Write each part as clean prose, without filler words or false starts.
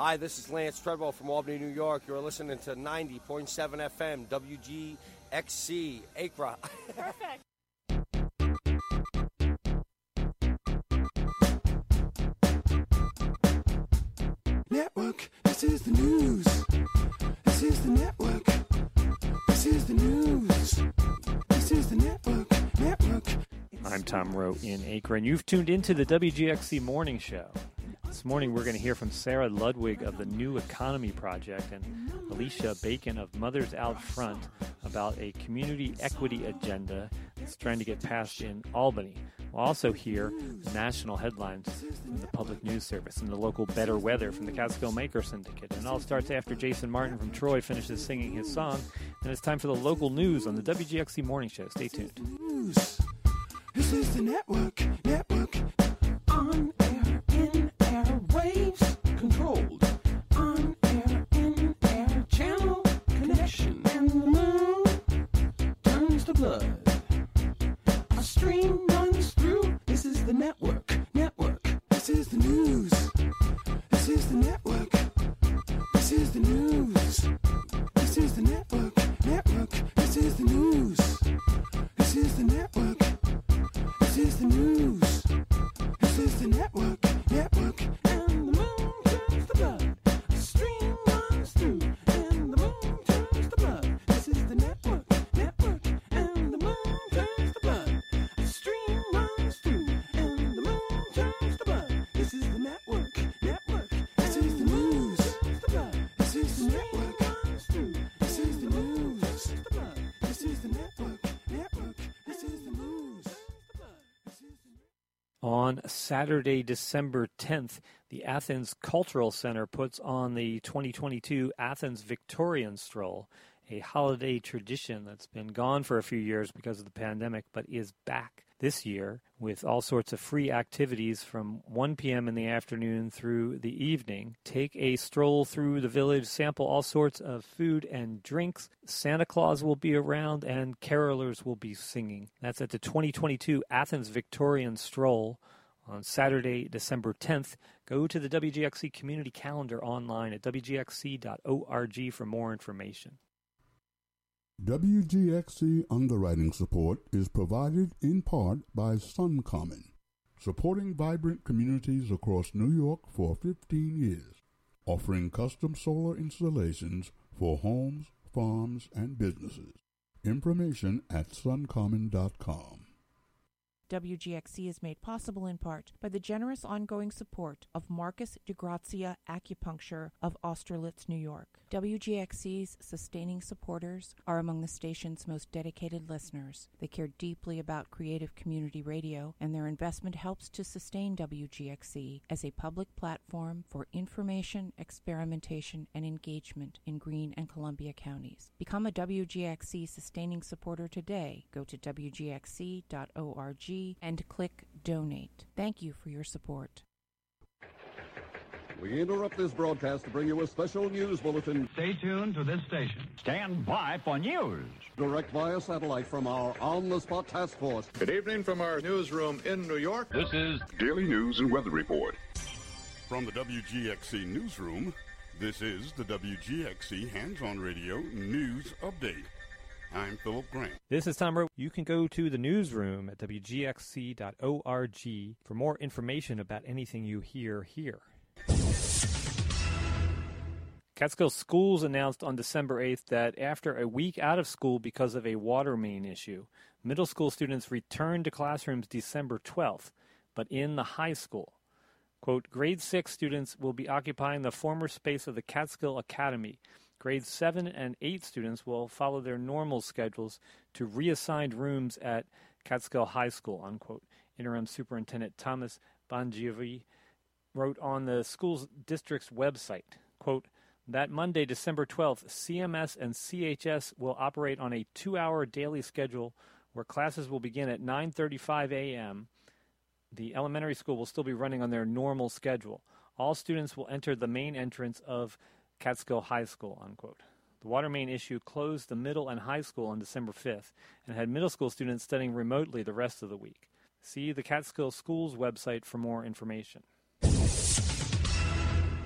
Hi, this is Lance Treadwell from Albany, New York. You're listening to 90.7 FM, WGXC, Acra. Perfect. Network, this is the news. This is the network. This is the news. This is the network. I'm Tom Rowe in Akron. You've tuned into the WGXC Morning Show. This morning we're going to hear from Sarah Ludwig of the New Economy Project and Alicia Bacon of Mothers Out Front about a community equity agenda that's trying to get passed in Albany. We'll also hear national headlines from the Public News Service and the local Better Weather from the Catskill Maker Syndicate. And it all starts after Jason Martin from Troy finishes singing his song. And it's time for the local news on the WGXC Morning Show. Stay tuned. This is the network. On air, in air, waves controlled. On air, in air, channel connection. And the moon turns to blood. A stream runs through. This is the network. This is the news. This is the network. This is the news. This is the network. This is the news. This is the network. This is the news. This is the network. And the moon turns to blood. A stream runs through. And the moon turns to blood. This is the network. And the moon turns to blood. A stream runs through. And the moon turns to blood. This is the network. This is the news. This is the network. This is the news. This is the network. This is the news. On Saturday, December 10th, the Athens Cultural Center puts on the 2022 Athens Victorian Stroll, a holiday tradition that's been gone for a few years because of the pandemic, but is back this year with all sorts of free activities from 1 p.m. in the afternoon through the evening. Take a stroll through the village, sample all sorts of food and drinks. Santa Claus will be around and carolers will be singing. That's at the 2022 Athens Victorian Stroll on Saturday, December 10th. Go to the WGXC community calendar online at wgxc.org for more information. WGXC underwriting support is provided in part by SunCommon, supporting vibrant communities across New York for 15 years, offering custom solar installations for homes, farms, and businesses. Information at suncommon.com. WGXC is made possible in part by the generous ongoing support of Marcus DeGrazia Acupuncture of Austerlitz, New York. WGXC's sustaining supporters are among the station's most dedicated listeners. They care deeply about creative community radio, and their investment helps to sustain WGXC as a public platform for information, experimentation, and engagement in Greene and Columbia counties. Become a WGXC sustaining supporter today. Go to wgxc.org and click Donate. Thank you for your support. We interrupt this broadcast to bring you a special news bulletin. Stay tuned to this station. Stand by for news. Direct via satellite from our on-the-spot task force. Good evening from our newsroom in New York. This is Daily News and Weather Report. From the WGXC newsroom, this is the WGXC Hands-On Radio News Update. I'm Philip Grant. This is Tom Rowe. You can go to the newsroom at wgxc.org for more information about anything you hear here. Catskill Schools announced on December 8th that after a week out of school because of a water main issue, middle school students returned to classrooms December 12th, but in the high school. Quote, grade 6 students will be occupying the former space of the Catskill Academy. Grades 7 and 8 students will follow their normal schedules to reassigned rooms at Catskill High School, unquote. Interim Superintendent Thomas Bongiovi wrote on the school's district's website, quote, that Monday, December 12th, CMS and CHS will operate on a 2-hour daily schedule where classes will begin at 9:35 a.m. The elementary school will still be running on their normal schedule. All students will enter the main entrance of Catskill High School, unquote. The water main issue closed the middle and high school on December 5th and had middle school students studying remotely the rest of the week. See the Catskill Schools website for more information.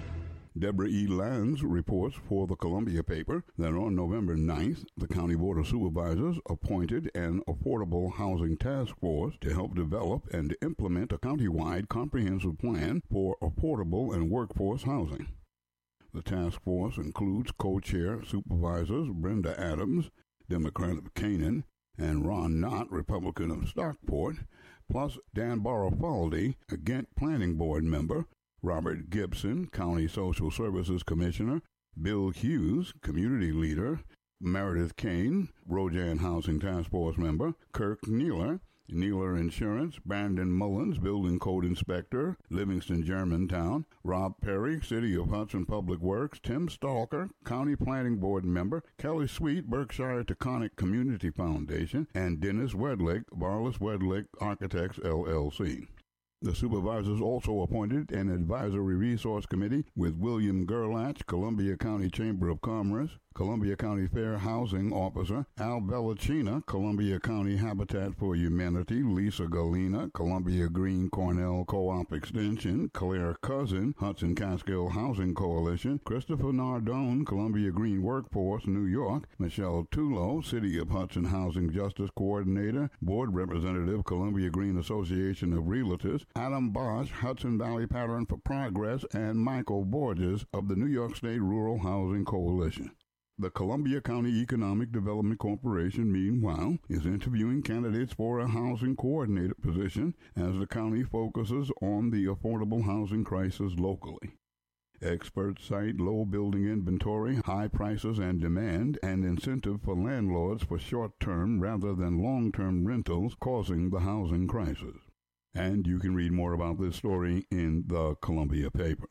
Deborah E. Lanz reports for the Columbia paper that on November 9th, the County Board of Supervisors appointed an affordable housing task force to help develop and implement a countywide comprehensive plan for affordable and workforce housing. The task force includes co-chair supervisors Brenda Adams, Democrat of Canaan, and Ron Knott, Republican of Stockport, plus Dan Barafaldi, a Ghent Planning Board member, Robert Gibson, County Social Services Commissioner, Bill Hughes, Community Leader, Meredith Kane, Rojan Housing Task Force member, Kirk Neeler, Neeler Insurance, Brandon Mullins, Building Code Inspector, Livingston Germantown, Rob Perry, City of Hudson Public Works, Tim Stalker, County Planning Board member, Kelly Sweet, Berkshire Taconic Community Foundation, and Dennis Wedlick, Barlis Wedlick Architects, LLC. The supervisors also appointed an advisory resource committee with William Gerlach, Columbia County Chamber of Commerce, Columbia County Fair Housing Officer, Al Bellacina, Columbia County Habitat for Humanity, Lisa Galena, Columbia Green Cornell Co-op Extension, Claire Cousin, Hudson Catskill Housing Coalition, Christopher Nardone, Columbia Green Workforce, New York, Michelle Tulo, City of Hudson Housing Justice Coordinator, Board Representative, Columbia Green Association of Realtors, Adam Bosch, Hudson Valley Pattern for Progress, and Michael Borges of the New York State Rural Housing Coalition. The Columbia County Economic Development Corporation, meanwhile, is interviewing candidates for a housing coordinator position as the county focuses on the affordable housing crisis locally. Experts cite low building inventory, high prices and demand, and incentive for landlords for short-term rather than long-term rentals causing the housing crisis. And you can read more about this story in the Columbia paper.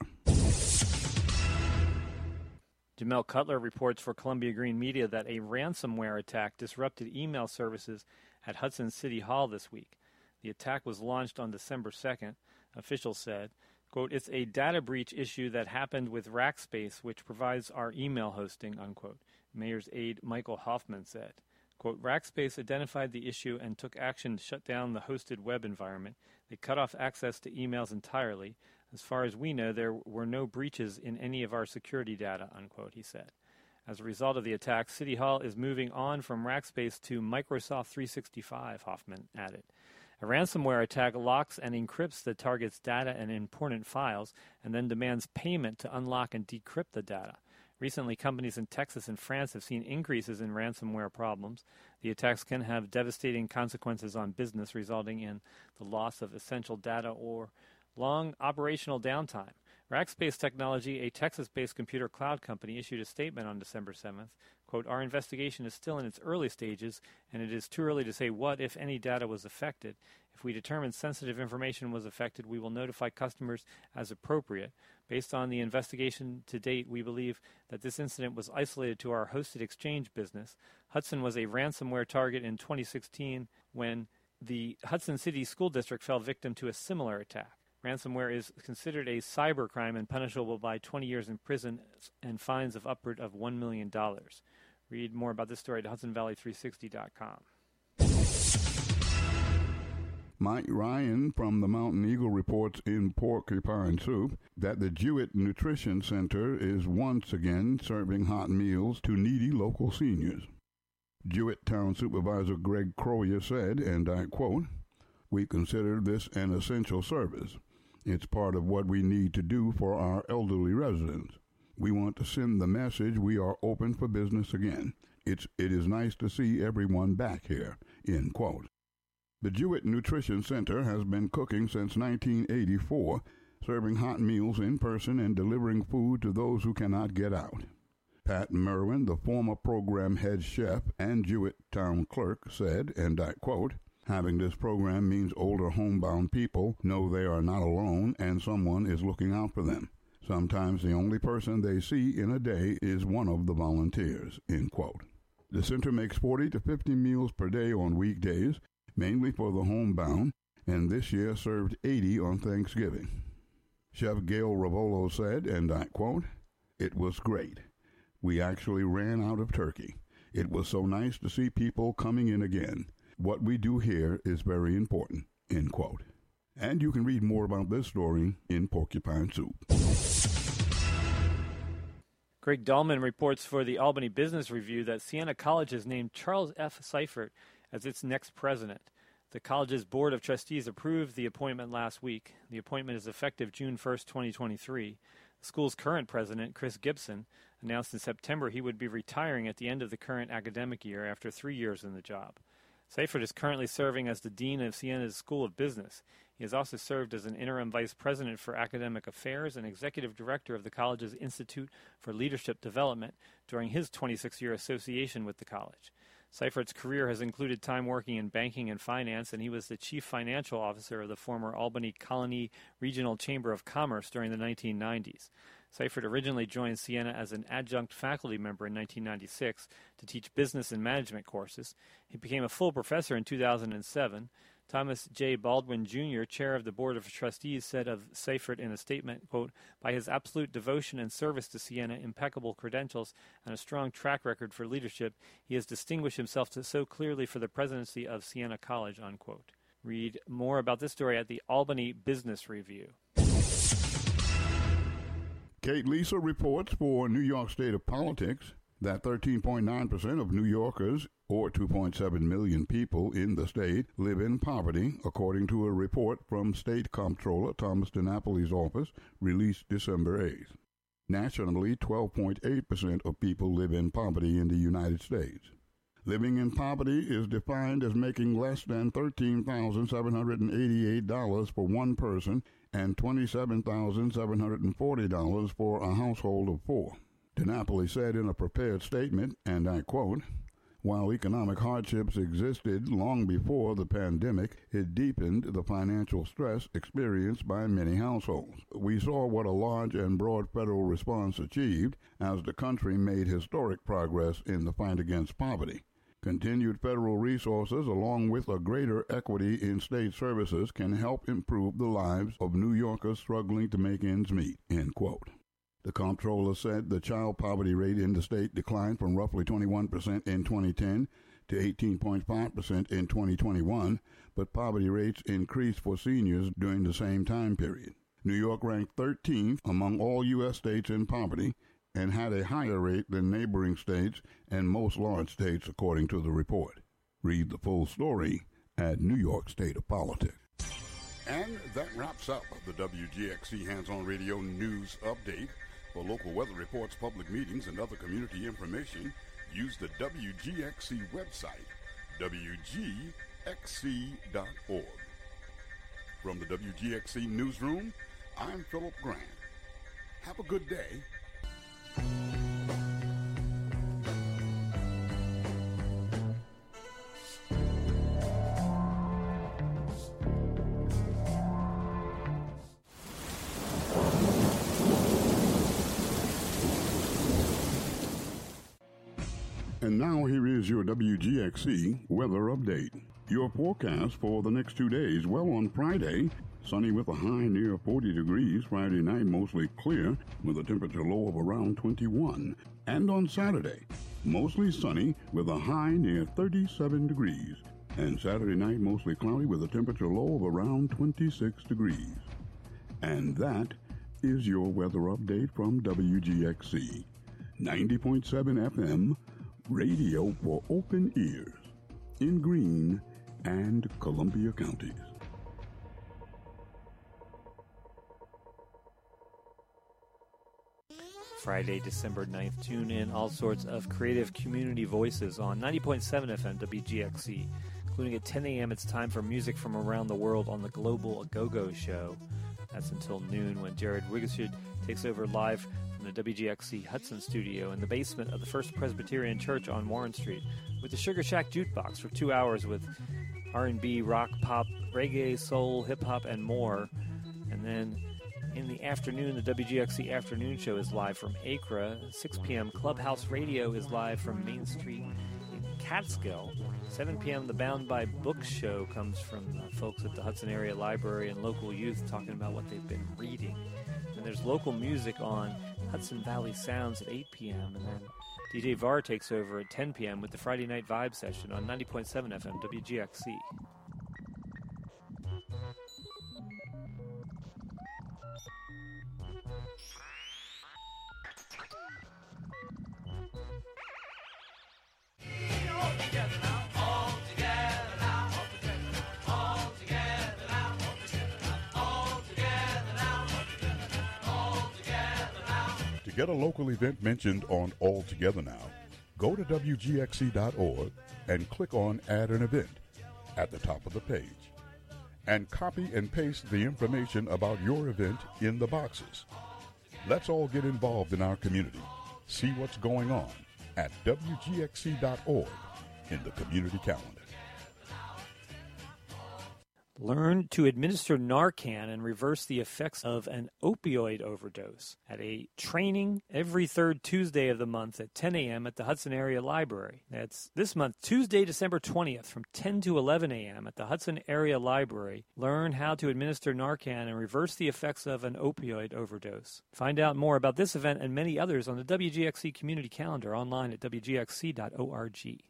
Jamel Cutler reports for Columbia Green Media that a ransomware attack disrupted email services at Hudson City Hall this week. The attack was launched on December 2nd. Officials said, quote, "It's a data breach issue that happened with Rackspace, which provides our email hosting," unquote. Mayor's aide Michael Hoffman said, quote, "Rackspace identified the issue and took action to shut down the hosted web environment. They cut off access to emails entirely. As far as we know, there were no breaches in any of our security data," unquote, he said. As a result of the attack, City Hall is moving on from Rackspace to Microsoft 365, Hoffman added. A ransomware attack locks and encrypts the target's data and important files, and then demands payment to unlock and decrypt the data. Recently, companies in Texas and France have seen increases in ransomware problems. The attacks can have devastating consequences on business, resulting in the loss of essential data or long operational downtime. Rackspace Technology, a Texas-based computer cloud company, issued a statement on December 7th. Quote, "Our investigation is still in its early stages, and it is too early to say what, if any, data was affected. If we determine sensitive information was affected, we will notify customers as appropriate. Based on the investigation to date, we believe that this incident was isolated to our hosted exchange business. Hudson was a ransomware target in 2016 when the Hudson City School District fell victim to a similar attack. Ransomware is considered a cybercrime and punishable by 20 years in prison and fines of upward of $1 million. Read more about this story at HudsonValley360.com. Mike Ryan from the Mountain Eagle reports in Porcupine Soup that the Jewett Nutrition Center is once again serving hot meals to needy local seniors. Jewett Town Supervisor Greg Croyer said, and I quote, "We consider this an essential service. It's part of what we need to do for our elderly residents. We want to send the message we are open for business again. It is nice to see everyone back here," end quote. The Jewett Nutrition Center has been cooking since 1984, serving hot meals in person and delivering food to those who cannot get out. Pat Merwin, the former program head chef and Jewett town clerk, said, and I quote, "Having this program means older homebound people know they are not alone and someone is looking out for them. Sometimes the only person they see in a day is one of the volunteers," end quote. The center makes 40 to 50 meals per day on weekdays, mainly for the homebound, and this year served 80 on Thanksgiving. Chef Gail Ravolo said, and I quote, "It was great. We actually ran out of turkey. It was so nice to see people coming in again. What we do here is very important," end quote. And you can read more about this story in Porcupine Soup. Greg Dahlman reports for the Albany Business Review that Siena College has named Charles F. Seifert as its next president. The college's Board of Trustees approved the appointment last week. The appointment is effective June 1st, 2023. The school's current president, Chris Gibson, announced in September he would be retiring at the end of the current academic year after 3 years in the job. Seifert is currently serving as the dean of Siena's School of Business. He has also served as an interim vice president for academic affairs and executive director of the college's Institute for Leadership Development during his 26-year association with the college. Seifert's career has included time working in banking and finance, and he was the chief financial officer of the former Albany Colony Regional Chamber of Commerce during the 1990s. Seifert originally joined Siena as an adjunct faculty member in 1996 to teach business and management courses. He became a full professor in 2007. Thomas J. Baldwin, Jr., chair of the Board of Trustees, said of Seifert in a statement, quote, "By his absolute devotion and service to Siena, impeccable credentials, and a strong track record for leadership, he has distinguished himself so clearly for the presidency of Siena College," unquote. Read more about this story at the Albany Business Review. Kate Lisa reports for New York State of Politics that 13.9% of New Yorkers, or 2.7 million people in the state, live in poverty, according to a report from State Comptroller Thomas DiNapoli's office released December 8th. Nationally, 12.8% of people live in poverty in the United States. Living in poverty is defined as making less than $13,788 for one person and $27,740 for a household of four. DiNapoli said in a prepared statement, and I quote, "While economic hardships existed long before the pandemic, it deepened the financial stress experienced by many households. We saw what a large and broad federal response achieved as the country made historic progress in the fight against poverty. Continued federal resources, along with a greater equity in state services, can help improve the lives of New Yorkers struggling to make ends meet," end quote. The comptroller said the child poverty rate in the state declined from roughly 21% in 2010 to 18.5% in 2021, but poverty rates increased for seniors during the same time period. New York ranked 13th among all U.S. states in poverty and had a higher rate than neighboring states and most large states, according to the report. Read the full story at New York State of Politics. And that wraps up the WGXC Hands-On Radio News Update. For local weather reports, public meetings, and other community information, use the WGXC website, WGXC.org. From the WGXC Newsroom, I'm Philip Grant. Have a good day. And now here is your WGXC weather update. Your forecast for the next 2 days. Well, on Friday, sunny with a high near 40 degrees. Friday night, mostly clear with a temperature low of around 21. And on Saturday, mostly sunny with a high near 37 degrees. And Saturday night, mostly cloudy with a temperature low of around 26 degrees. And that is your weather update from WGXC. 90.7 FM, radio for open ears in Greene and Columbia counties. Friday, December 9th. Tune in all sorts of creative community voices on 90.7 FM WGXC, including at 10 a.m. It's time for music from around the world on the Global A-Go-Go Show. That's until noon when Jared Wigglesworth takes over live from the WGXC Hudson studio in the basement of the First Presbyterian Church on Warren Street with the Sugar Shack Jukebox for 2 hours with R&B, rock, pop, reggae, soul, hip-hop, and more. And then in the afternoon, the WGXC Afternoon Show is live from Acra. 6 p.m., Clubhouse Radio is live from Main Street in Catskill. 7 p.m., the Bound by Books show comes from folks at the Hudson Area Library and local youth talking about what they've been reading. And there's local music on Hudson Valley Sounds at 8 p.m. And then DJ VAR takes over at 10 p.m. with the Friday Night Vibe session on 90.7 FM WGXC. get a local event mentioned on All Together Now, go to WGXC.org and click on Add an Event at the top of the page. And copy and paste the information about your event in the boxes. Let's all get involved in our community. See what's going on at WGXC.org in the community calendar. Learn to administer Narcan and reverse the effects of an opioid overdose at a training every third Tuesday of the month at 10 a.m. at the Hudson Area Library. That's this month, Tuesday, December 20th, from 10 to 11 a.m. at the Hudson Area Library. Learn how to administer Narcan and reverse the effects of an opioid overdose. Find out more about this event and many others on the WGXC community calendar online at WGXC.org.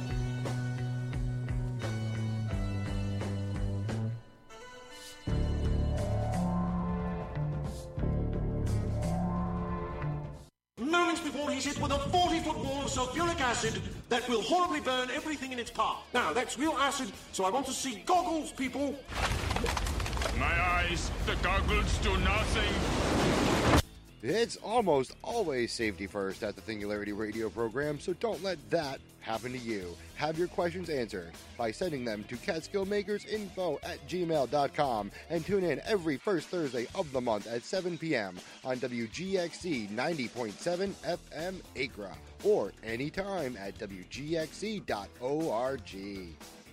Moments before he's hit with a 40-foot wall of sulfuric acid that will horribly burn everything in its path. Now, that's real acid, so I want to see goggles, people. My eyes, the goggles do nothing. It's almost always safety first at the Singularity Radio program, so don't let that happen to you. Have your questions answered by sending them to catskillmakersinfo@gmail.com and tune in every first Thursday of the month at 7 p.m. on WGXC 90.7 FM Acra or anytime at WGXC.org.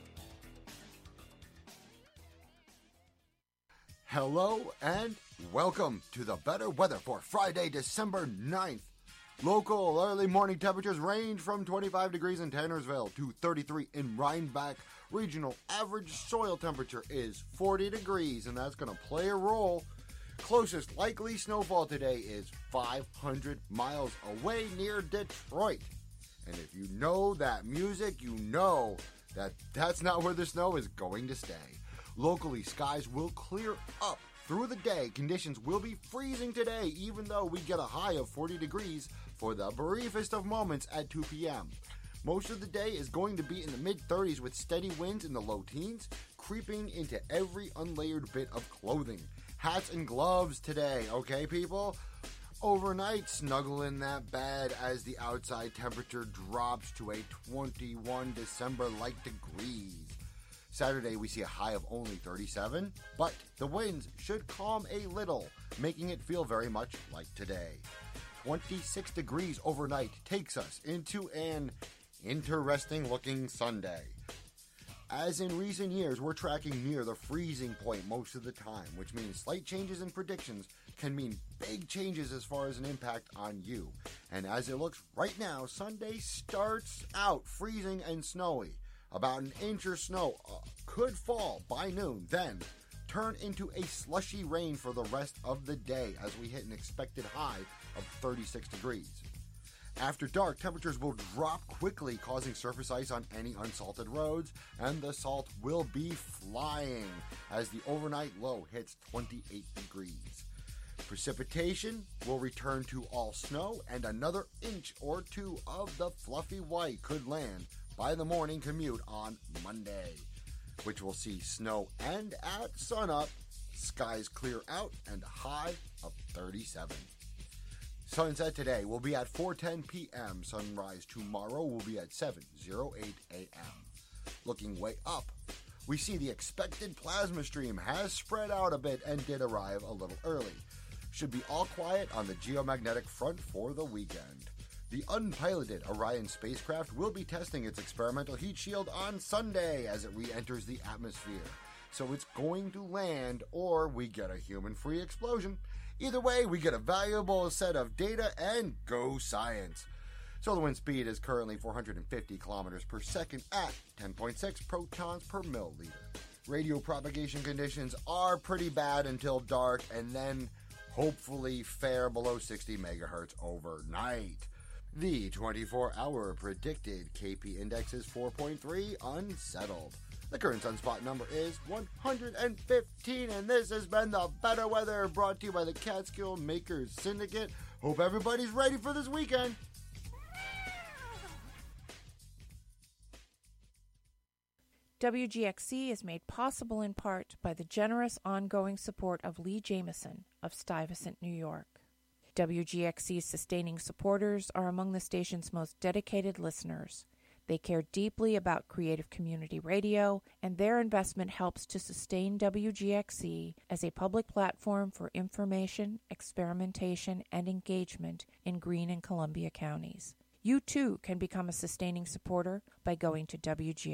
Hello and welcome to the better weather for Friday, December 9th. Local early morning temperatures range from 25 degrees in Tannersville to 33 in Rhinebeck. Regional average soil temperature is 40 degrees, and that's going to play a role. Closest likely snowfall today is 500 miles away near Detroit. And if you know that music, you know that that's not where the snow is going to stay. Locally, skies will clear up through the day. Conditions will be freezing today, even though we get a high of 40 degrees for the briefest of moments at 2 p.m. Most of the day is going to be in the mid-30s with steady winds in the low teens, creeping into every unlayered bit of clothing. Hats and gloves today, okay, people? Overnight, snuggle in that bed as the outside temperature drops to a 21 December-like degrees. Saturday, we see a high of only 37, but the winds should calm a little, making it feel very much like today. 26 degrees overnight takes us into an interesting-looking Sunday. As in recent years, we're tracking near the freezing point most of the time, which means slight changes in predictions can mean big changes as far as an impact on you. And as it looks right now, Sunday starts out freezing and snowy. About an inch of snow could fall by noon, then turn into a slushy rain for the rest of the day as we hit an expected high of 36 degrees. After dark, temperatures will drop quickly, causing surface ice on any unsalted roads, and the salt will be flying as the overnight low hits 28 degrees. Precipitation will return to all snow, and another inch or two of the fluffy white could land by the morning commute on Monday, which will see snow and at sunup, skies clear out, and a high of 37. Sunset today will be at 4:10 p.m. Sunrise tomorrow will be at 7:08 a.m. Looking way up, we see the expected plasma stream has spread out a bit and did arrive a little early. Should be all quiet on the geomagnetic front for the weekend. The unpiloted Orion spacecraft will be testing its experimental heat shield on Sunday as it re-enters the atmosphere. So it's going to land, or we get a human-free explosion. Either way, we get a valuable set of data and go science. So the wind speed is currently 450 kilometers per second at 10.6 protons per milliliter. Radio propagation conditions are pretty bad until dark, and then hopefully fare below 60 megahertz overnight. The 24-hour predicted KP index is 4.3, unsettled. The current sunspot number is 115, and this has been the Better Weather brought to you by the Catskill Makers Syndicate. Hope everybody's ready for this weekend. WGXC is made possible in part by the generous ongoing support of Lee Jamison of Stuyvesant, New York. WGXC's sustaining supporters are among the station's most dedicated listeners. They care deeply about creative community radio, and their investment helps to sustain WGXC as a public platform for information, experimentation, and engagement in Greene and Columbia counties. You too can become a sustaining supporter by going to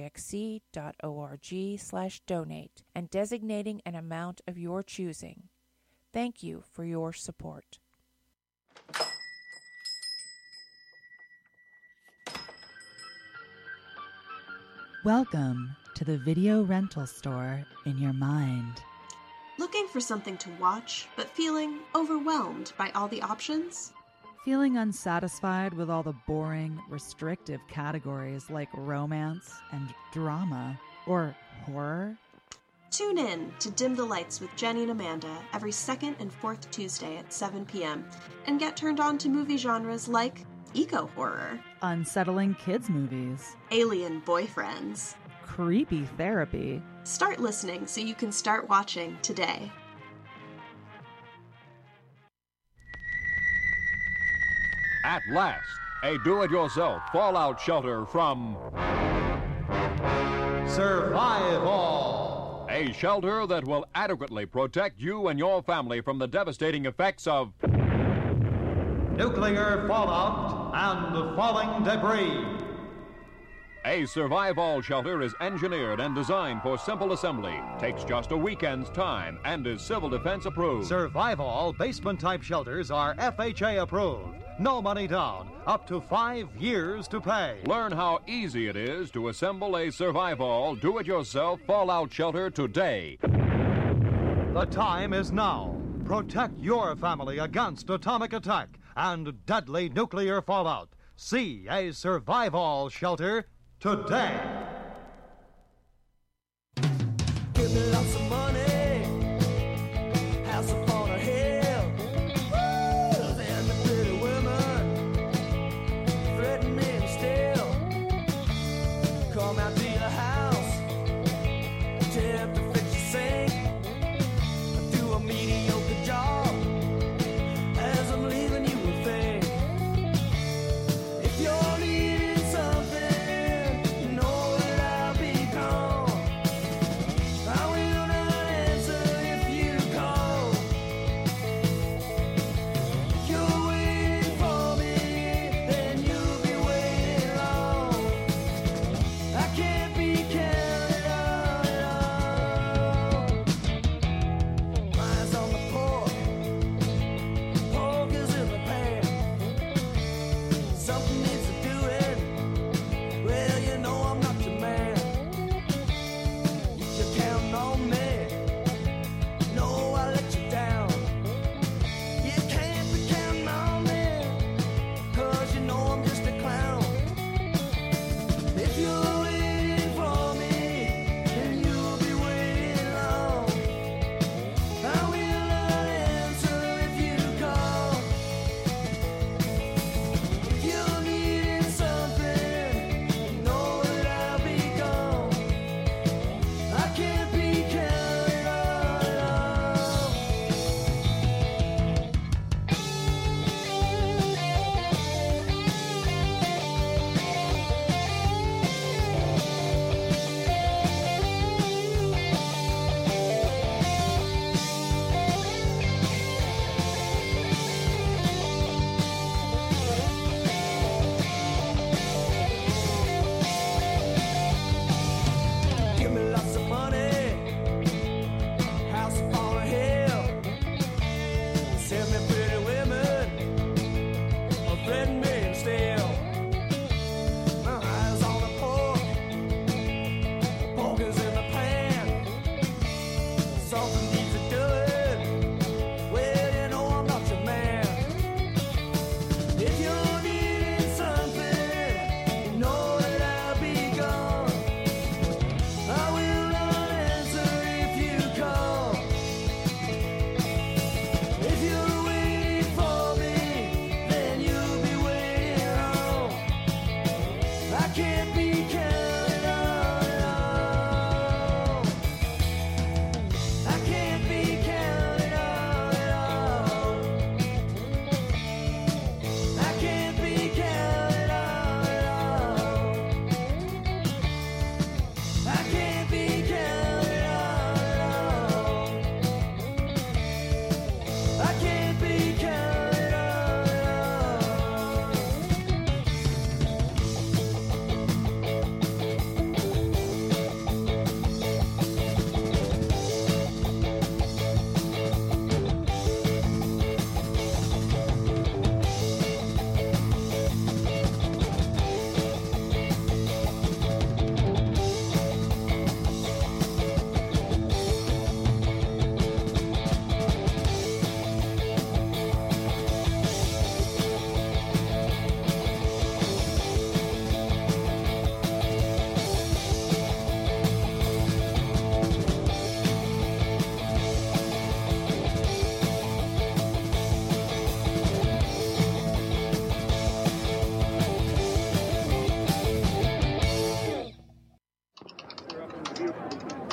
wgxc.org/donate and designating an amount of your choosing. Thank you for your support. Welcome to the video rental store in your mind. Looking for something to watch, but feeling overwhelmed by all the options? Feeling unsatisfied with all the boring, restrictive categories like romance and drama or horror? Tune in to Dim the Lights with Jenny and Amanda every second and fourth Tuesday at 7 p.m. and get turned on to movie genres like eco-horror, unsettling kids movies, alien boyfriends, creepy therapy. Start listening so you can start watching today. At last, a do-it-yourself fallout shelter from Survival. A shelter that will adequately protect you and your family from the devastating effects of nuclear fallout and falling debris. A Survival shelter is engineered and designed for simple assembly, takes just a weekend's time, and is Civil Defense approved. Survival basement-type shelters are FHA approved. No money down, up to 5 years to pay. Learn how easy it is to assemble a Survival do-it-yourself fallout shelter today. The time is now. Protect your family against atomic attack and deadly nuclear fallout. See a Survival shelter today. Give me lots of money, house up on a hill. Woo! And the pretty women threatening still. Come out to your house, attempt to fix your sink. Do a mediocre job as I'm leaving you a thing. If you're needing something, you know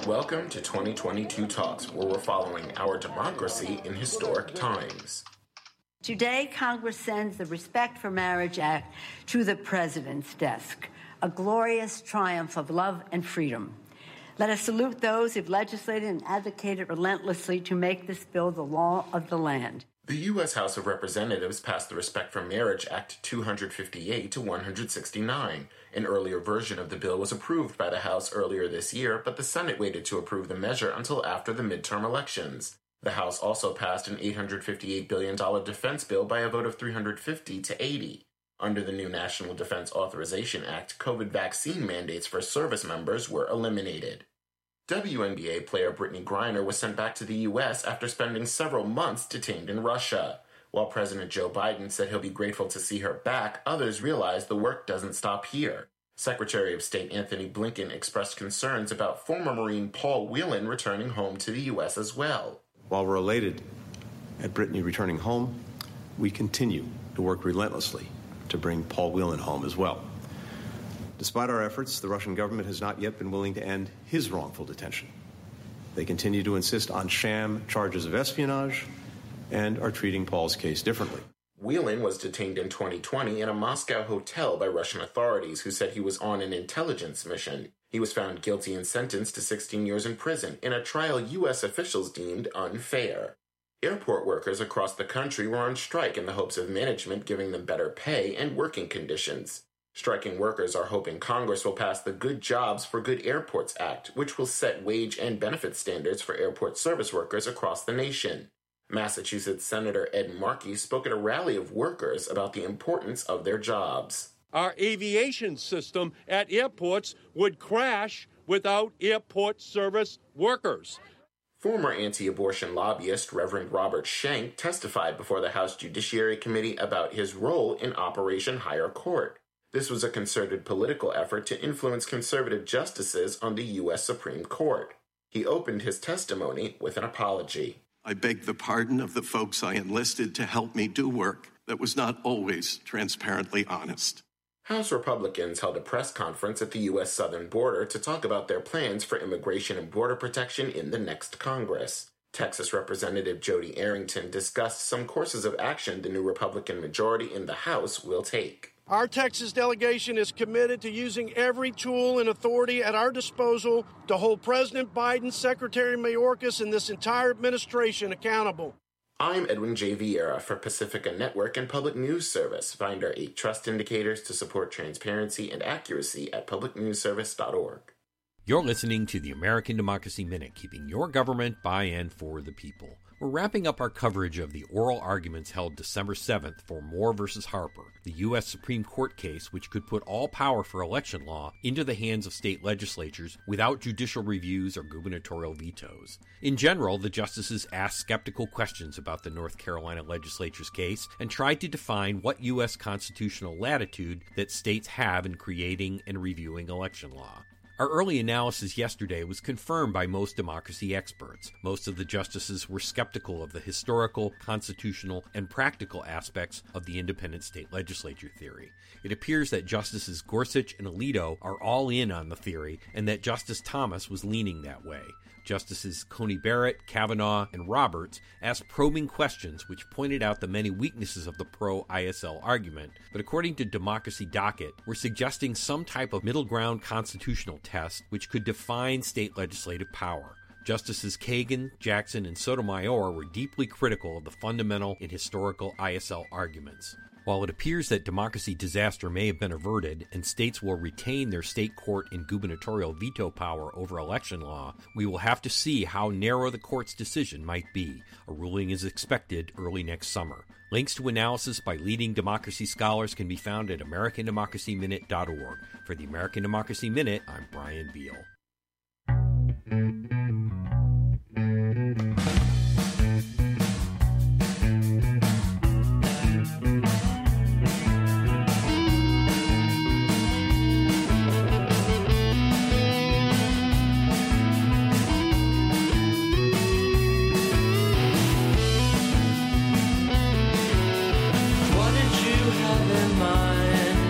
Welcome to 2022 Talks, where we're following our democracy in historic times. Today, Congress sends the Respect for Marriage Act to the President's desk, a glorious triumph of love and freedom. Let us salute those who've legislated and advocated relentlessly to make this bill the law of the land. The U.S. House of Representatives passed the Respect for Marriage Act 258 to 169. An earlier version of the bill was approved by the House earlier this year, but the Senate waited to approve the measure until after the midterm elections. The House also passed an $858 billion defense bill by a vote of 350 to 80. Under the new National Defense Authorization Act, COVID vaccine mandates for service members were eliminated. WNBA player Brittany Griner was sent back to the U.S. after spending several months detained in Russia. While President Joe Biden said he'll be grateful to see her back, others realize the work doesn't stop here. Secretary of State Anthony Blinken expressed concerns about former Marine Paul Whelan returning home to the U.S. as well. While we're elated at Brittany returning home, we continue to work relentlessly to bring Paul Whelan home as well. Despite our efforts, the Russian government has not yet been willing to end his wrongful detention. They continue to insist on sham charges of espionage and are treating Paul's case differently. Whelan was detained in 2020 in a Moscow hotel by Russian authorities who said he was on an intelligence mission. He was found guilty and sentenced to 16 years in prison in a trial U.S. officials deemed unfair. Airport workers across the country were on strike in the hopes of management giving them better pay and working conditions. Striking workers are hoping Congress will pass the Good Jobs for Good Airports Act, which will set wage and benefit standards for airport service workers across the nation. Massachusetts Senator Ed Markey spoke at a rally of workers about the importance of their jobs. Our aviation system at airports would crash without airport service workers. Former anti-abortion lobbyist Reverend Robert Schenck testified before the House Judiciary Committee about his role in Operation Higher Court. This was a concerted political effort to influence conservative justices on the U.S. Supreme Court. He opened his testimony with an apology. I beg the pardon of the folks I enlisted to help me do work that was not always transparently honest. House Republicans held a press conference at the U.S. southern border to talk about their plans for immigration and border protection in the next Congress. Texas Representative Jody Arrington discussed some courses of action the new Republican majority in the House will take. Our Texas delegation is committed to using every tool and authority at our disposal to hold President Biden, Secretary Mayorkas, and this entire administration accountable. I'm Edwin J. Vieira for Pacifica Network and Public News Service. Find our 8 trust indicators to support transparency and accuracy at publicnewsservice.org. You're listening to the American Democracy Minute, keeping your government by and for the people. We're wrapping up our coverage of the oral arguments held December 7th for Moore v. Harper, the U.S. Supreme Court case which could put all power for election law into the hands of state legislatures without judicial reviews or gubernatorial vetoes. In general, the justices asked skeptical questions about the North Carolina legislature's case and tried to define what U.S. constitutional latitude that states have in creating and reviewing election law. Our early analysis yesterday was confirmed by most democracy experts. Most of the justices were skeptical of the historical, constitutional, and practical aspects of the independent state legislature theory. It appears that Justices Gorsuch and Alito are all in on the theory, and that Justice Thomas was leaning that way. Justices Coney Barrett, Kavanaugh, and Roberts asked probing questions which pointed out the many weaknesses of the pro-ISL argument, but according to Democracy Docket, were suggesting some type of middle ground constitutional test which could define state legislative power. Justices Kagan, Jackson, and Sotomayor were deeply critical of the fundamental and historical ISL arguments. While it appears that democracy disaster may have been averted and states will retain their state court and gubernatorial veto power over election law, we will have to see how narrow the court's decision might be. A ruling is expected early next summer. Links to analysis by leading democracy scholars can be found at AmericanDemocracyMinute.org. For the American Democracy Minute, I'm Brian Beal.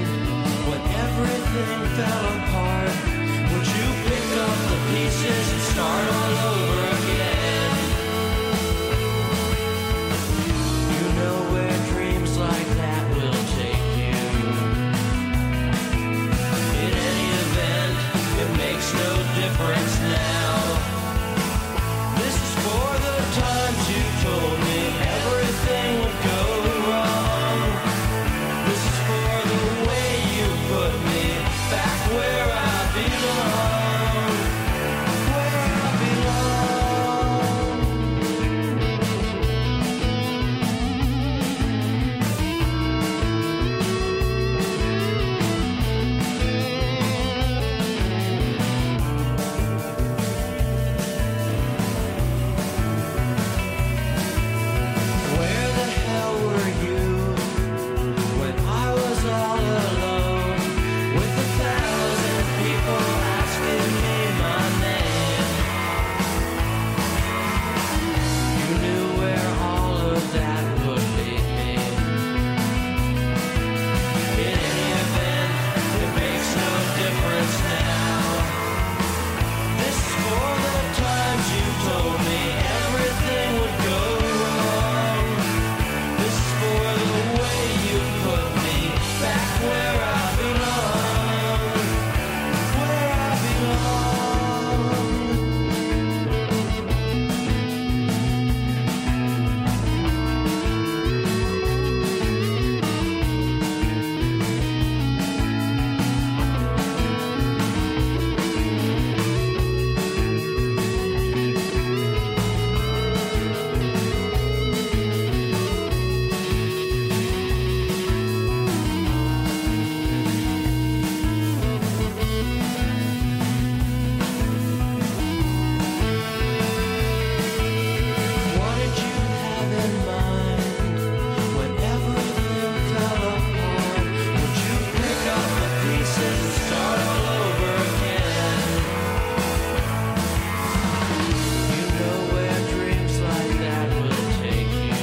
Fell apart. Would you pick up the pieces and start all over again. You know where dreams like that will take you. In any event, it makes no difference now. This is for the times you told me everything would go wrong. This is for the way you put me back where I belong. Where I Where the hell were you when I was all alone with 1,000 people asking me my name? You knew where all of that would lead me. In any event, it makes no difference now. This is for the times you told me everything would go wrong. This is for the way you put me back where I belong. Where I belong. What did you have in mind when everything fell apart? Would you pick up the pieces and start all over again? You know where dreams like that will take you.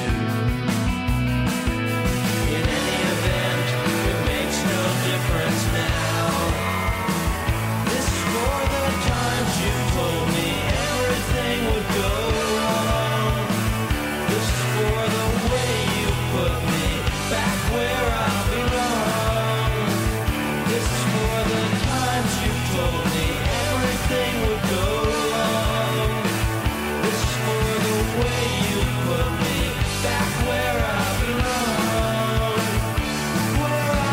In any event, it makes no difference now. This is for the times you told me everything would go wrong. This is for the way you put me back where I belong. This is for the times you told me everything would go wrong. This is for the way you put me back where I belong. Where I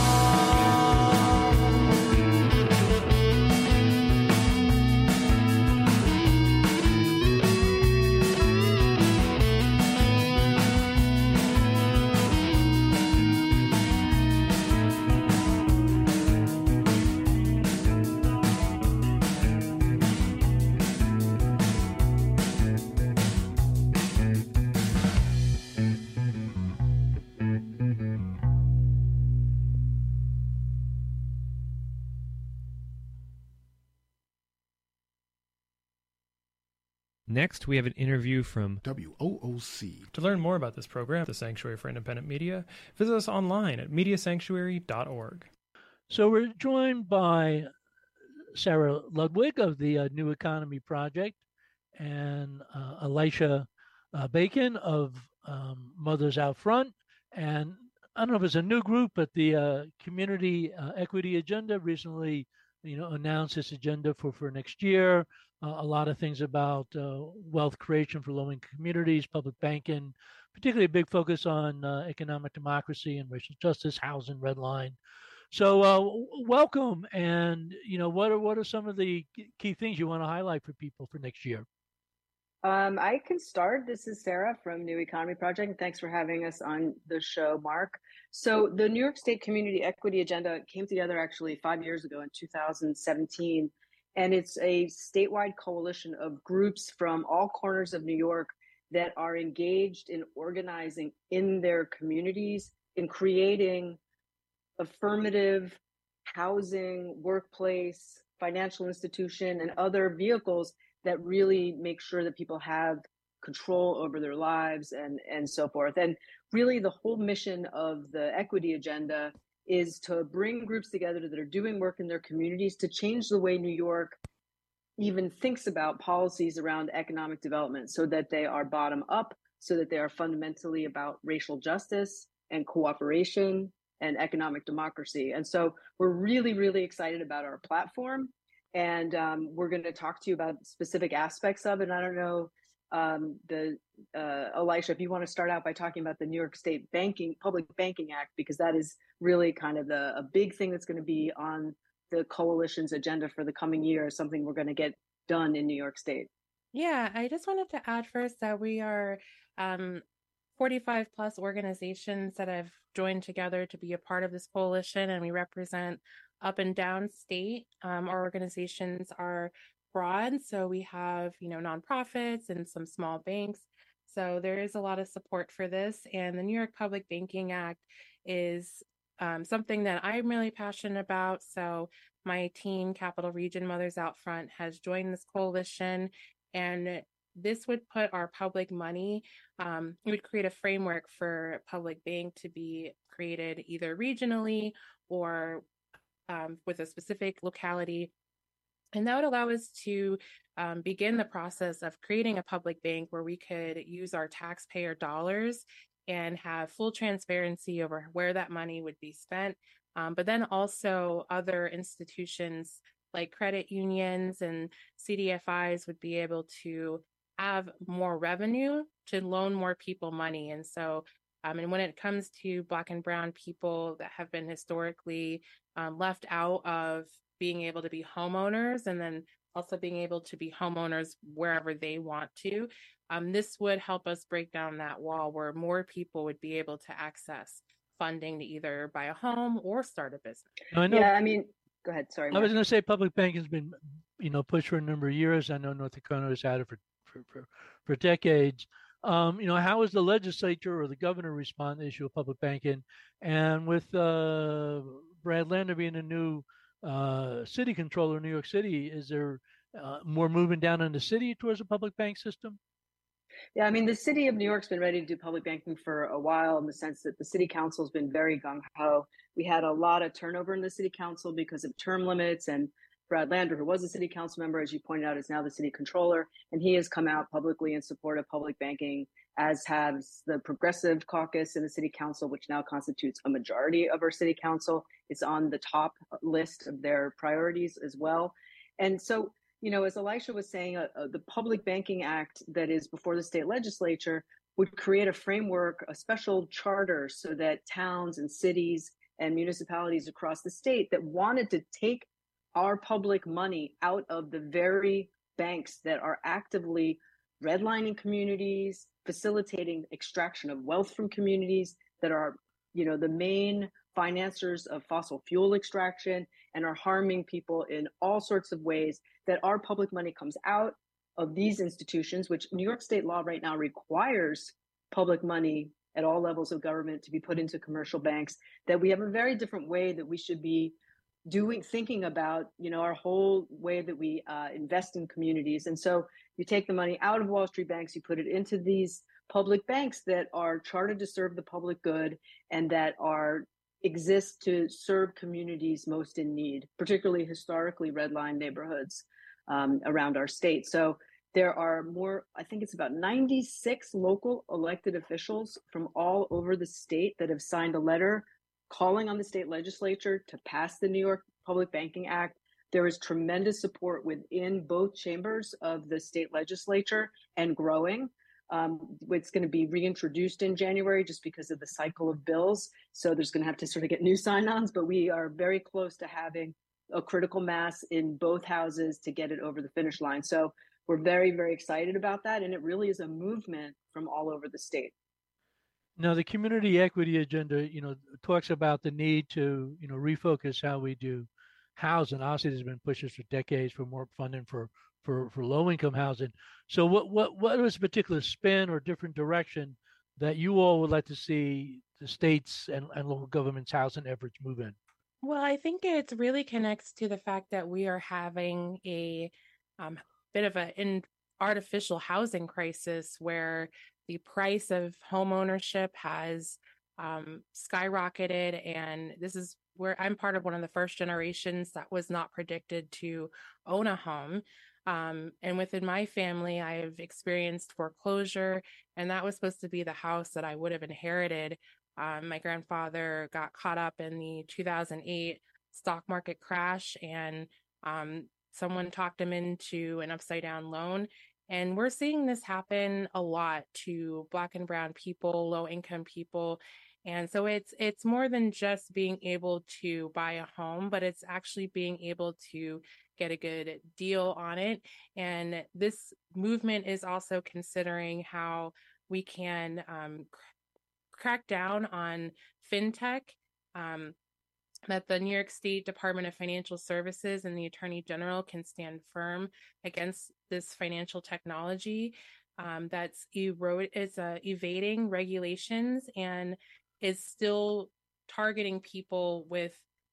Next, we have an interview from WOOC. To learn more about this program, the Sanctuary for Independent Media, visit us online at mediasanctuary.org. So we're joined by Sarah Ludwig of the New Economy Project and Elisha Bacon of Mothers Out Front. And I don't know if it's a new group, but the Community Equity Agenda recently announced its agenda for next year. A lot of things about wealth creation for low-income communities, public banking, particularly a big focus on economic democracy and racial justice, housing, redline. So welcome, and what are some of the key things you want to highlight for people for next year? I can start. This is Sarah from New Economy Project, and thanks for having us on the show, Mark. So the New York State Community Equity Agenda came together actually 5 years ago in 2017. And it's a statewide coalition of groups from all corners of New York that are engaged in organizing in their communities, in creating affirmative housing, workplace, financial institution, and other vehicles that really make sure that people have control over their lives and so forth. And really the whole mission of the equity agenda is to bring groups together that are doing work in their communities to change the way New York even thinks about policies around economic development so that they are bottom up, so that they are fundamentally about racial justice and cooperation and economic democracy. And so we're really, really excited about our platform. And we're going to talk to you about specific aspects of it. And I don't know, Elisha, if you want to start out by talking about the New York State Public Banking Act, because that is really kind of a big thing that's going to be on the coalition's agenda for the coming year, something we're going to get done in New York State. Yeah, I just wanted to add first that we are 45 plus organizations that have joined together to be a part of this coalition, and we represent up and down state. Our organizations are broad, so we have, nonprofits and some small banks. So there is a lot of support for this, and the New York Public Banking Act is something that I'm really passionate about. So my team, Capital Region Mothers Out Front, has joined this coalition, and this would put our public money, it would create a framework for public bank to be created either regionally or with a specific locality. And that would allow us to begin the process of creating a public bank where we could use our taxpayer dollars and have full transparency over where that money would be spent. But then also other institutions like credit unions and CDFIs would be able to have more revenue to loan more people money. And so, and when it comes to Black and Brown people that have been historically left out of being able to be homeowners, and then also being able to be homeowners wherever they want to, this would help us break down that wall where more people would be able to access funding to either buy a home or start a business. Yeah, I mean, go ahead. Sorry. I was going to say public bank has been, pushed for a number of years. I know North Dakota has had it for decades. How is the legislature or the governor respond to the issue of public banking? And with Brad Lander being a new city controller in New York City, is there more movement down in the city towards a public bank system? Yeah, I mean, the city of New York's been ready to do public banking for a while, in the sense that the city council has been very gung-ho. We had a lot of turnover in the city council because of term limits, and Brad Lander, who was a city council member, as you pointed out, is now the city controller, and he has come out publicly in support of public banking, as has the Progressive Caucus in the city council, which now constitutes a majority of our city council. It's on the top list of their priorities as well. And so, as Elisha was saying, the Public Banking Act that is before the state legislature would create a framework, a special charter, so that towns and cities and municipalities across the state that wanted to take our public money out of the very banks that are actively redlining communities, facilitating extraction of wealth from communities, that are, the main financiers of fossil fuel extraction and are harming people in all sorts of ways, that our public money comes out of these institutions, which New York state law right now requires public money at all levels of government to be put into commercial banks, that we have a very different way that we should be thinking about, our whole way that we invest in communities. And so you take the money out of Wall Street banks, you put it into these public banks that are chartered to serve the public good and that exist to serve communities most in need, particularly historically redlined neighborhoods around our state. So there are I think it's about 96 local elected officials from all over the state that have signed a letter calling on the state legislature to pass the New York Public Banking Act. There is tremendous support within both chambers of the state legislature, and growing. It's going to be reintroduced in January just because of the cycle of bills. So there's going to have to sort of get new sign-ons, but we are very close to having a critical mass in both houses to get it over the finish line. So we're very, very excited about that. And it really is a movement from all over the state. Now, the community equity agenda, talks about the need to, refocus how we do housing. Obviously, there's been pushes for decades for more funding for low-income housing. So what is a particular spin or different direction that you all would like to see the states and local governments' housing efforts move in? Well, I think it really connects to the fact that we are having a bit of an artificial housing crisis, where the price of home ownership has skyrocketed. And this is where I'm part of one of the first generations that was not predicted to own a home. And within my family, I've experienced foreclosure, and that was supposed to be the house that I would have inherited. My grandfather got caught up in the 2008 stock market crash, and someone talked him into an upside down loan. And we're seeing this happen a lot to Black and brown people, low income people. And so it's more than just being able to buy a home, but it's actually being able to get a good deal on it. And this movement is also considering how we can crack down on fintech, that the New York State Department of Financial Services and the Attorney General can stand firm against this financial technology that's evading regulations and is still targeting people with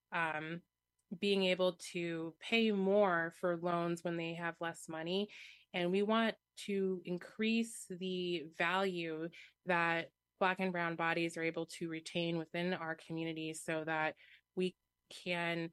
being able to pay more for loans when they have less money. And we want to increase the value that Black and brown bodies are able to retain within our communities so that we can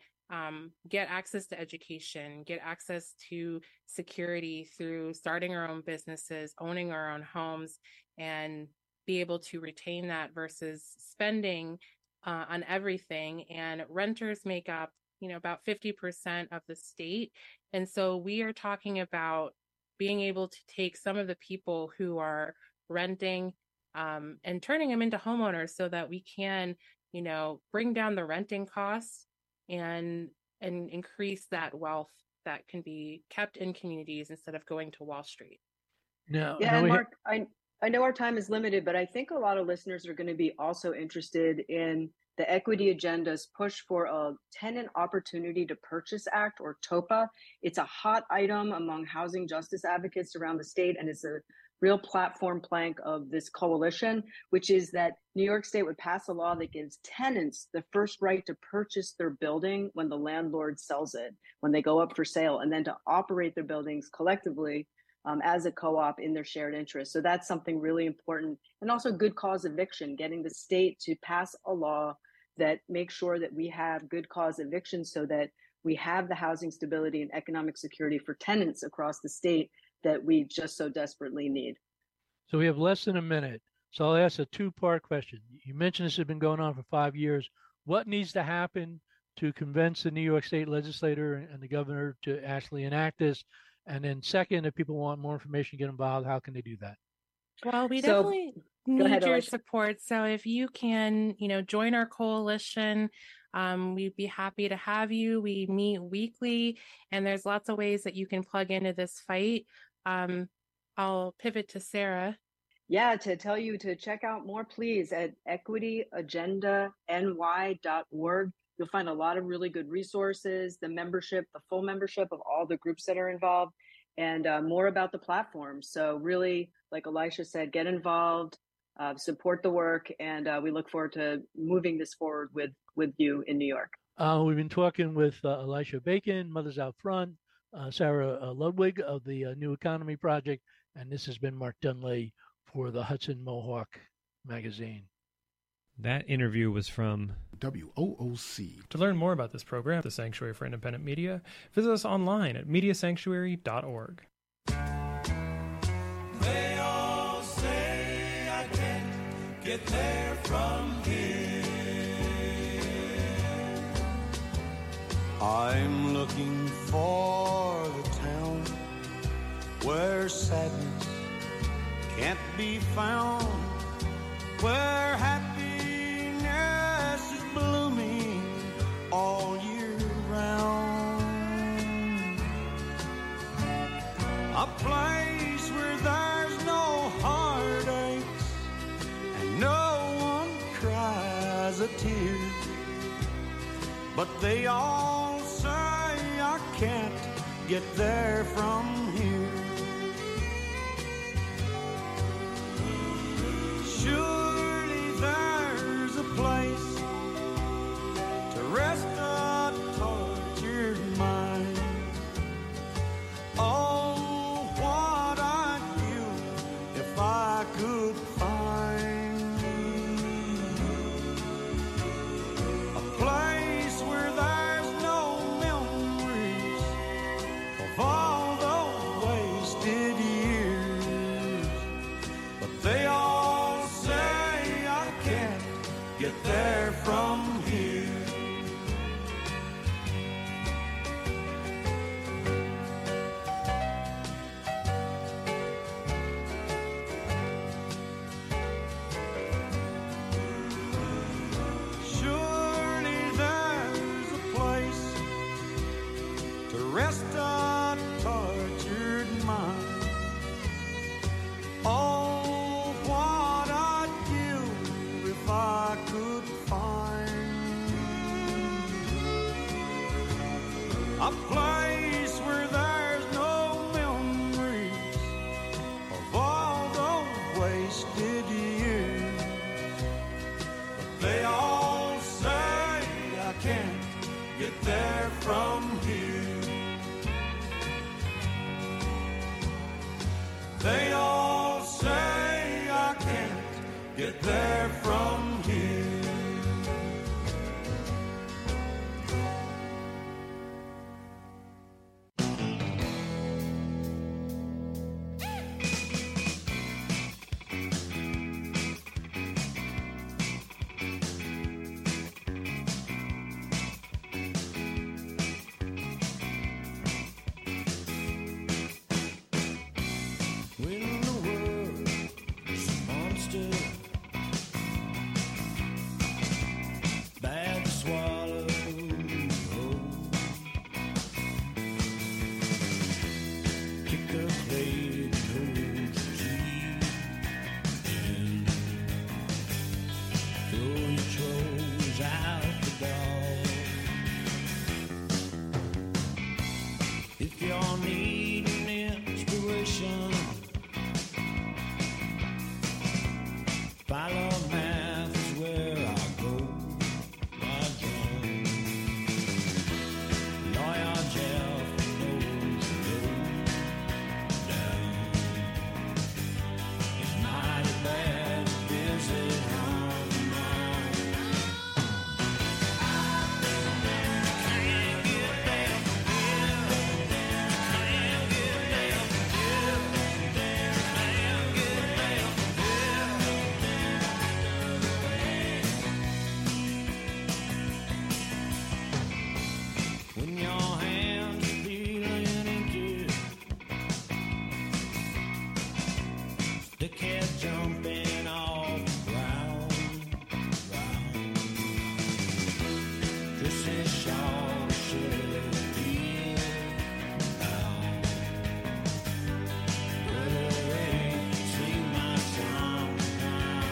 get access to education, get access to security through starting our own businesses, owning our own homes, and be able to retain that versus spending on everything. And renters make up, about 50% of the state. And so we are talking about being able to take some of the people who are renting and turning them into homeowners so that we can, bring down the renting costs and increase that wealth that can be kept in communities instead of going to Wall Street. No, yeah, and Mark, I know our time is limited, but I think a lot of listeners are going to be also interested in the Equity Agenda's push for a Tenant Opportunity to Purchase Act, or TOPA. It's a hot item among housing justice advocates around the state, and it's a real platform plank of this coalition, which is that New York State would pass a law that gives tenants the first right to purchase their building when the landlord sells it, when they go up for sale, and then to operate their buildings collectively as a co-op in their shared interest. So that's something really important. And also good cause eviction, getting the state to pass a law that makes sure that we have good cause eviction so that we have the housing stability and economic security for tenants across the state that we just so desperately need. So we have less than a minute. So I'll ask a two-part question. You mentioned this has been going on for 5 years. What needs to happen to convince the New York State legislator and the governor to actually enact this? And then second, if people want more information, get involved, how can they do that? Well, we definitely need your Alicia. support. So if you can, join our coalition, we'd be happy to have you. We meet weekly, and there's lots of ways that you can plug into this fight. I'll pivot to Sarah. Yeah, to tell you to check out more, please, at equityagendany.org. You'll find a lot of really good resources, the full membership of all the groups that are involved, and more about the platform. So really, like Elisha said, get involved, support the work, and we look forward to moving this forward with you in New York. We've been talking with Elisha Bacon, Mothers Out Front, Sarah Ludwig of the New Economy Project, and this has been Mark Dunley for the Hudson Mohawk magazine. That interview was from WOOC. To learn more about this program, the Sanctuary for Independent Media, visit us online at mediasanctuary.org. They all say I can't get there from here. I'm looking for the town where sadness can't be found, where happiness is blooming all year round. A place where there's no heartaches and no one cries a tear. But they all say I can't get there from here. Surely there's a place to rest a tortured mind. Oh, what I'd give if I could find a place where there's no memories of all those rest a tortured mind. Oh, what I'd give if I could find a place where there's no memories of all those wasted years. But they all say I can't get there from here. They all say I can't get there from here. When the world is a monster, bad to swallow whole. Pick a plate and hold your teeth in. Throw your chores out the door. If you're needing inspiration, follow math is where I go. I join Lawyer Jeff knows the road down. It's mighty bad to visit on the mind. Can't get there from here. Can't get there from here. Can't get there from here. When your hands are feeling empty, stick head jumping off the ground. Just as short should be down. See my song now.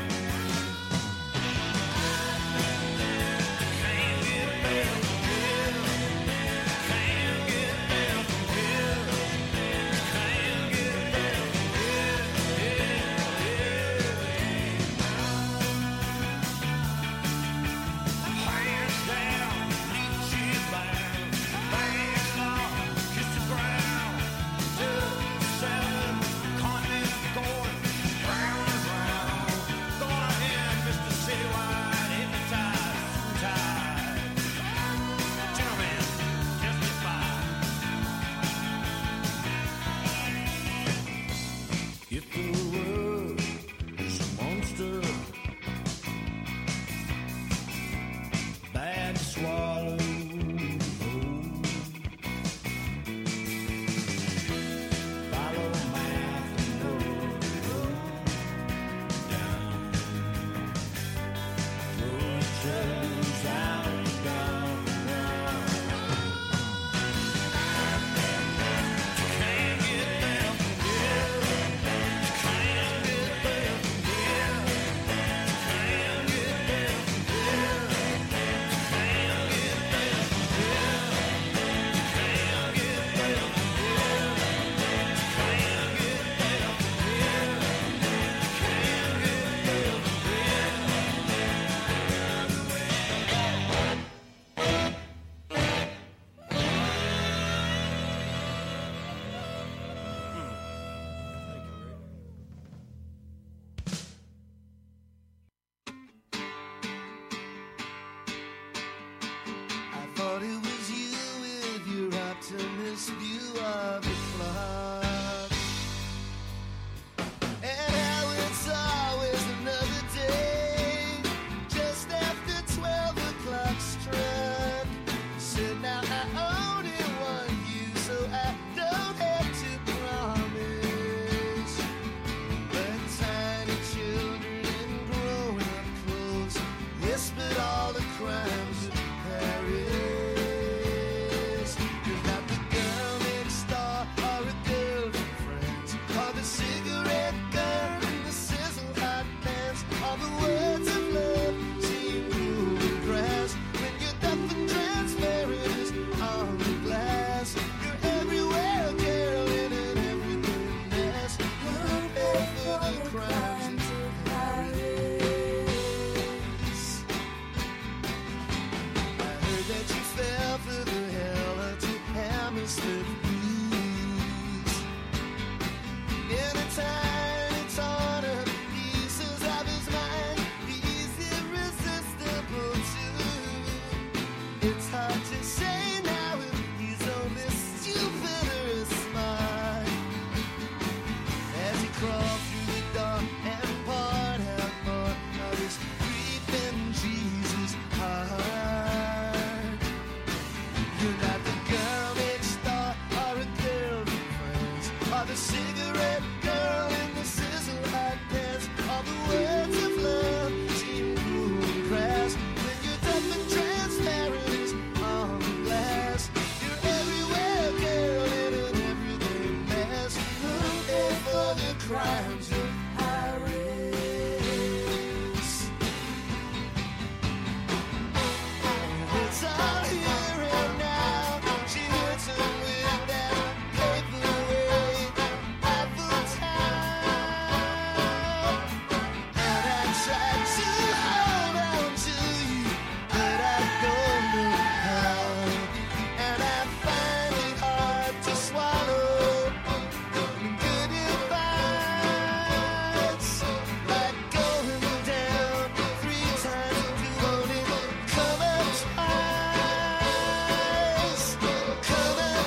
Can't get there from here. Can't get there from here. Can't get there from hands down, meet you bound. Bang on, kiss the ground. 7 continents going round and round. Go ahead, Mr. Citywide, hypnotize tide. Gentlemen, testify. If the world is a monster, bad to swallow whole. Follow math and go down. Throw your troubles out the door. Can't get there from here. Can't get there from here. Can't get there from here. Can't get there from here. Can't get there from here. Can't get there from here. Can't get there from I thought it was you with your optimist view of the clock. And how it's always another day, just after 12 o'clock struck. Said now I only want you, so I don't have to promise. But tiny children in grown-up clothes whispered all the crimes of Paris. 'Cause not the gun Mr. Please. Anytime it's on a pieces of his mind, he's irresistible too. It's hard to say now if he's only stupid or smart. As he crawls through the door and poured out more of his creeping Jesus heart. You're not the girl next door or a girl with friends or the cigarette girl in the sizzle hot pants. All the words of love seem cool and crass when you're tough and transparent as on glass. You're everywhere, girl, in an everyday mess. Looking for the crimes of Paris. It's all here and now. She hurts him without paperweight, Eiffel Tower. And I tried to hold on to you, but I don't know how. And I find it hard to swallow. Goodbyes, like going down 3 times, you only come up twice, come up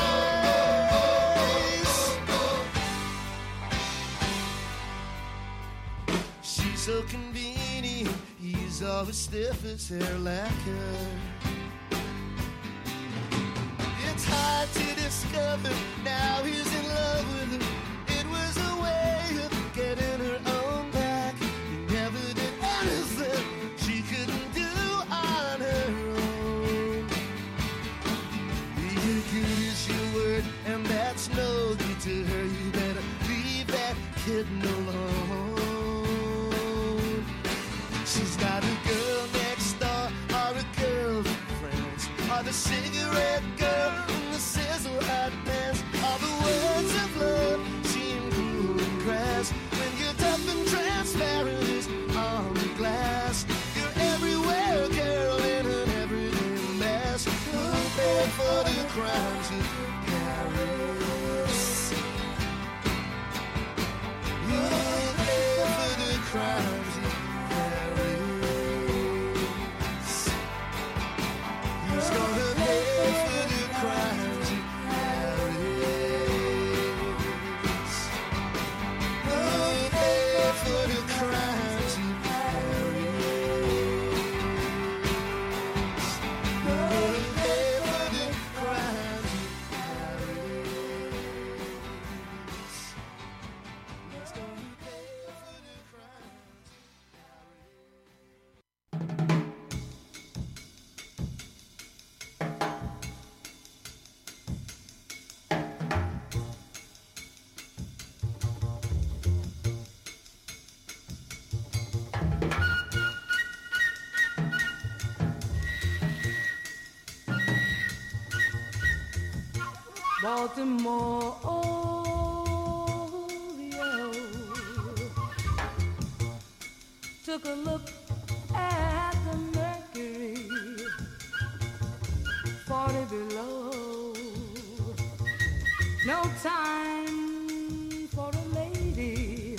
twice. She's so convenient, he's always stiff as hair lacquer. It's hard to discover now he's in love with her. It was a way of getting her own back. He never did anything she couldn't do on her own. Be as good as your word, and that's no good to her. You better leave that kitten alone. She's not a girl next door or a girl with friends or the cigarette girl in the sizzle hot pants. All the words of love seem cool and crass when you're tough and transparent as on the glass. You're everywhere, girl, in an everyday mess. Who'll pay for the crimes of Paris? Who'll pay for the crimes of Paris? Who's gonna pay for the crimes of Paris? Who'll pay for the crimes of Paris? Who'll pay for the crimes of Paris? Who's gonna pay for the crimes? Baltimore, Oreo. Took a look at the mercury, 40 below. No time for a lady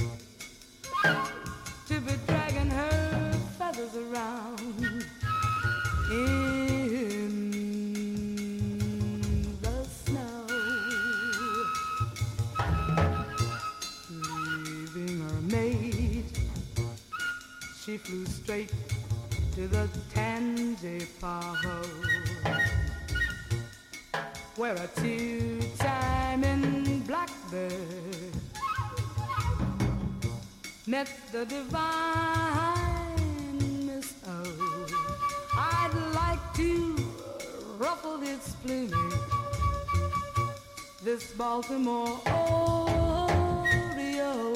to be dragging her feathers around in the snow. Leaving her maid, she flew straight to the Tansy Paho, where a two-timing blackbird met the divine Miss O. I'd like to ruffle its plumage, this Baltimore Oreo.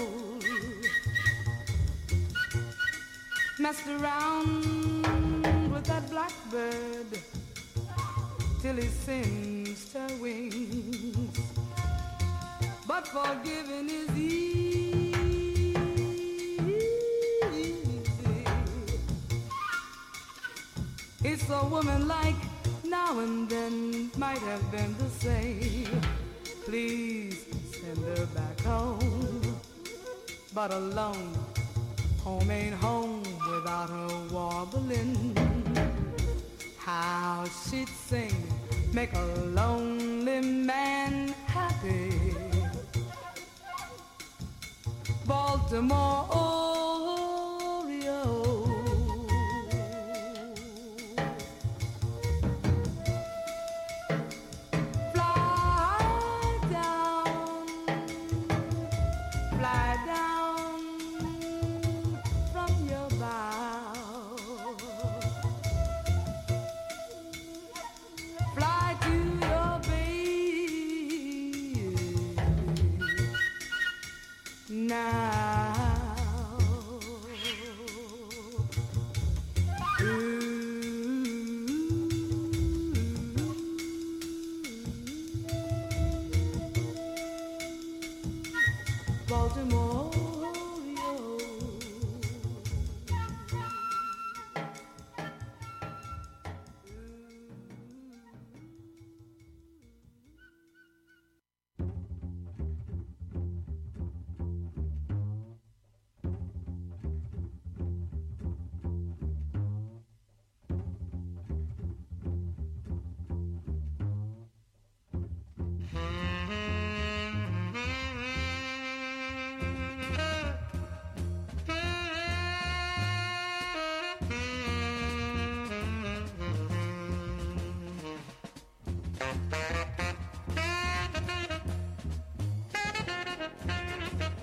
Messed around with that blackbird till he singed her wings, but forgiving is easy. It's a woman like now now and then might have been the same. Please send her back home. But alone, home ain't home without her warbling. How she'd sing, make a lonely man happy. Baltimore Oreo. Fly down from your bow. Fly to your baby now. Baltimore.